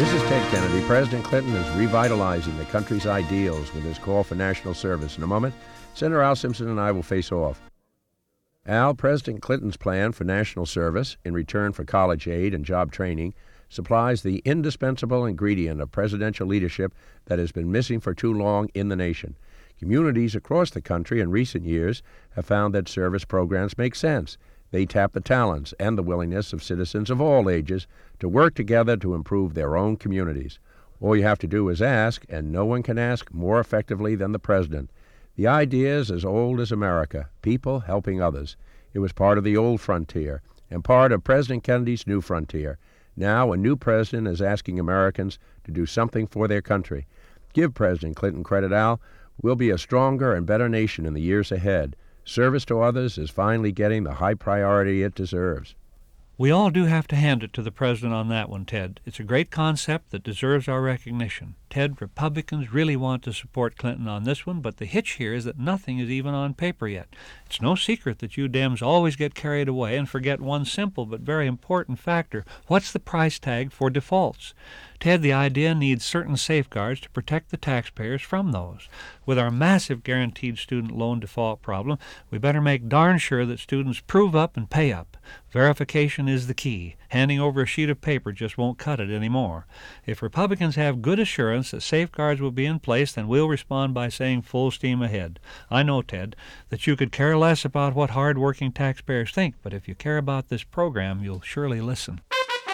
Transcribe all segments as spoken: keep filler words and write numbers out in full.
This is Ted Kennedy. President Clinton is revitalizing the country's ideals with his call for national service. In a moment, Senator Al Simpson and I will face off. Al, President Clinton's plan for national service in return for college aid and job training supplies the indispensable ingredient of presidential leadership that has been missing for too long in the nation. Communities across the country in recent years have found that service programs make sense. They tap the talents and the willingness of citizens of all ages to work together to improve their own communities. All you have to do is ask, and no one can ask more effectively than the president. The idea is as old as America, people helping others. It was part of the old frontier and part of President Kennedy's new frontier. Now a new president is asking Americans to do something for their country. Give President Clinton credit, Al. We'll be a stronger and better nation in the years ahead. Service to others is finally getting the high priority it deserves. We all do have to hand it to the president on that one, Ted. It's a great concept that deserves our recognition. Ted, Republicans really want to support Clinton on this one, but the hitch here is that nothing is even on paper yet. It's no secret that you Dems always get carried away and forget one simple but very important factor. What's the price tag for defaults? Ted, the idea needs certain safeguards to protect the taxpayers from those. With our massive guaranteed student loan default problem, we better make darn sure that students prove up and pay up. Verification is the key. Handing over a sheet of paper just won't cut it anymore. If Republicans have good assurance that safeguards will be in place, then we'll respond by saying full steam ahead. I know, Ted, that you could care less about what hard-working taxpayers think, but if you care about this program, you'll surely listen.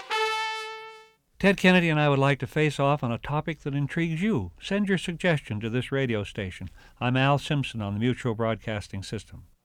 Ted Kennedy and I would like to face off on a topic that intrigues you. Send your suggestion to this radio station. I'm Al Simpson on the Mutual Broadcasting System.